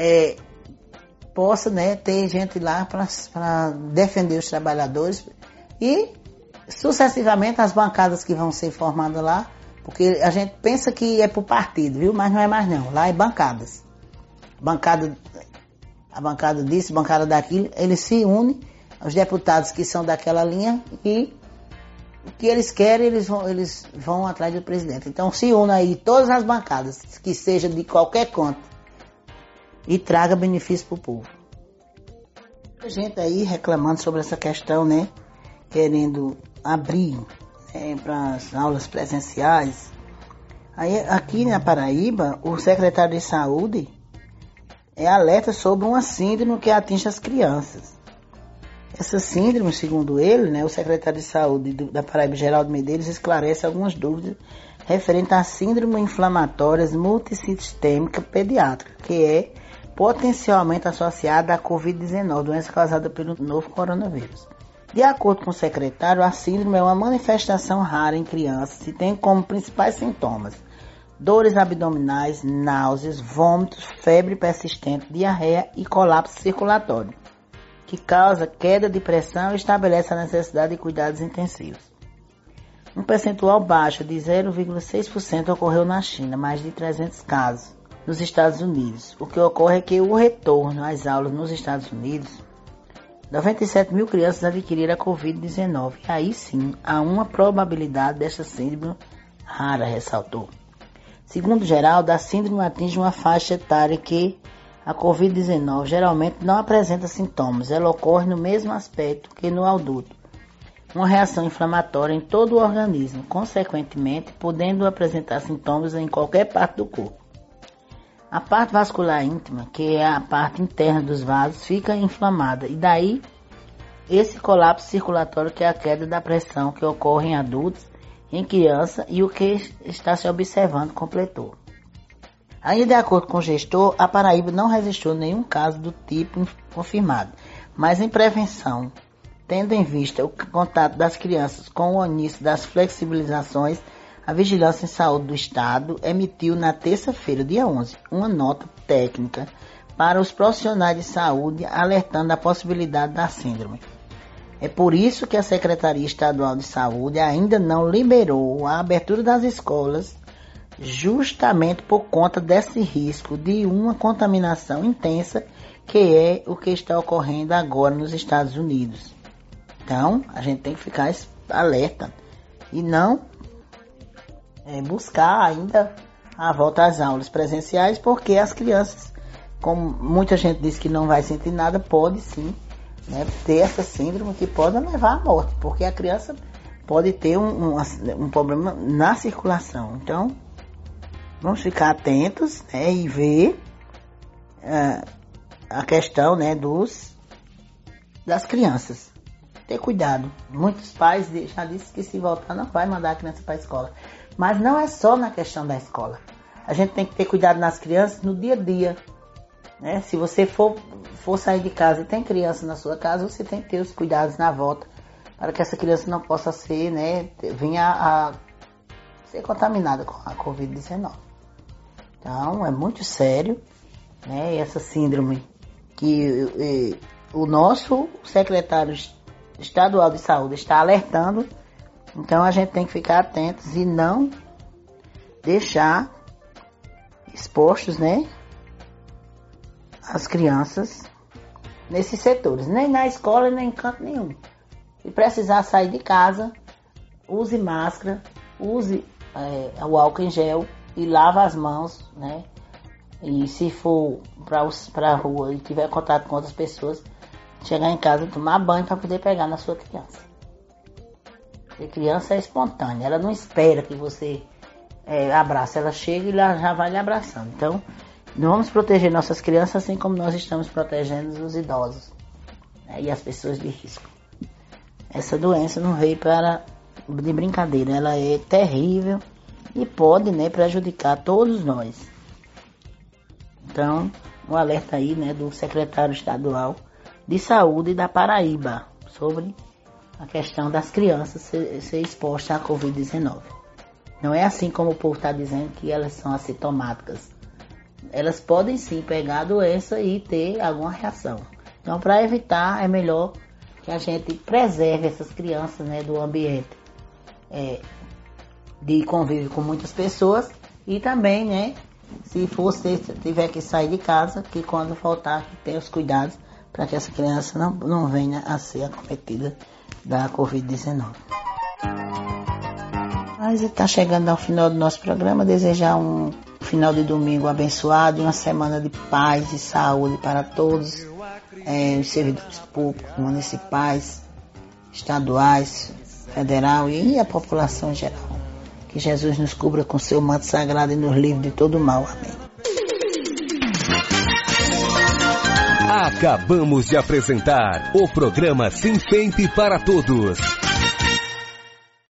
possa, né, ter gente lá para defender os trabalhadores e sucessivamente as bancadas que vão ser formadas lá, porque a gente pensa que é por partido, viu? Mas não é mais não, lá é bancadas. A bancada disso, a bancada daquilo, eles se unem, os deputados que são daquela linha, e o que eles querem, eles vão atrás do presidente. Então se unam aí todas as bancadas, que seja de qualquer canto, e traga benefício para o povo. A gente aí reclamando sobre essa questão, né, querendo abrir, né, para as aulas presenciais. Aí aqui na Paraíba, o secretário de Saúde alerta sobre uma síndrome que atinge as crianças. Essa síndrome, segundo ele, né, o secretário de Saúde da Paraíba, Geraldo Medeiros, esclarece algumas dúvidas referentes à síndrome inflamatória multissistêmica pediátrica, que é potencialmente associada à Covid-19, doença causada pelo novo coronavírus. De acordo com o secretário, a síndrome é uma manifestação rara em crianças e tem como principais sintomas dores abdominais, náuseas, vômitos, febre persistente, diarreia e colapso circulatório, que causa queda de pressão e estabelece a necessidade de cuidados intensivos. Um percentual baixo de 0,6% ocorreu na China, mais de 300 casos nos Estados Unidos. O que ocorre é que o retorno às aulas nos Estados Unidos, 97 mil crianças adquiriram a Covid-19. E aí sim, há uma probabilidade dessa síndrome rara, ressaltou. Segundo Geraldo, a síndrome atinge uma faixa etária que a Covid-19 geralmente não apresenta sintomas. Ela ocorre no mesmo aspecto que no adulto. Uma reação inflamatória em todo o organismo, consequentemente, podendo apresentar sintomas em qualquer parte do corpo. A parte vascular íntima, que é a parte interna dos vasos, fica inflamada e daí esse colapso circulatório, que é a queda da pressão que ocorre em adultos, em criança e o que está se observando, completou. Ainda de acordo com o gestor, a Paraíba não registrou nenhum caso do tipo confirmado, mas em prevenção, tendo em vista o contato das crianças com o início das flexibilizações, a Vigilância em Saúde do Estado emitiu na terça-feira, dia 11, uma nota técnica para os profissionais de saúde alertando a possibilidade da síndrome. É por isso que a Secretaria Estadual de Saúde ainda não liberou a abertura das escolas, justamente por conta desse risco de uma contaminação intensa, que é o que está ocorrendo agora nos Estados Unidos. Então, a gente tem que ficar alerta e não buscar ainda a volta às aulas presenciais, porque as crianças, como muita gente diz que não vai sentir nada, pode sim, ter essa síndrome que pode levar à morte, porque a criança pode ter um problema na circulação. Então, vamos ficar atentos e ver a questão das crianças. Ter cuidado. Muitos pais já disseram que se voltar não vai mandar a criança para a escola. Mas não é só na questão da escola. A gente tem que ter cuidado nas crianças no dia a dia. Se você for sair de casa e tem criança na sua casa, você tem que ter os cuidados na volta para que essa criança não possa ser, venha a ser contaminada com a Covid-19. Então, é muito sério, essa síndrome que o nosso secretário estadual de saúde está alertando. Então, a gente tem que ficar atentos e não deixar expostos, as crianças nesses setores, nem na escola, nem em canto nenhum. Se precisar sair de casa, use máscara, use o álcool em gel e lava as mãos, E se for para a rua e tiver contato com outras pessoas, chegar em casa e tomar banho para poder pegar na sua criança. Porque criança é espontânea, ela não espera que você abrace, ela chega e ela já vai lhe abraçando. Então, vamos proteger nossas crianças assim como nós estamos protegendo os idosos, e as pessoas de risco. Essa doença não veio de brincadeira, ela é terrível e pode prejudicar todos nós. Então, um alerta aí do secretário estadual de saúde da Paraíba sobre a questão das crianças ser expostas à Covid-19. Não é assim como o povo está dizendo que elas são assintomáticas. Elas podem sim pegar a doença e ter alguma reação. Então, para evitar, é melhor que a gente preserve essas crianças do ambiente de convívio com muitas pessoas e também, se você tiver que sair de casa, que quando voltar, que tenha os cuidados para que essa criança não venha a ser acometida da Covid-19. Mas está chegando ao final do nosso programa. Desejar um final de domingo abençoado e uma semana de paz e saúde para todos os servidores públicos, municipais, estaduais, federal e a população em geral. Que Jesus nos cubra com seu manto sagrado e nos livre de todo mal. Amém. Acabamos de apresentar o programa Sinfemp para Todos.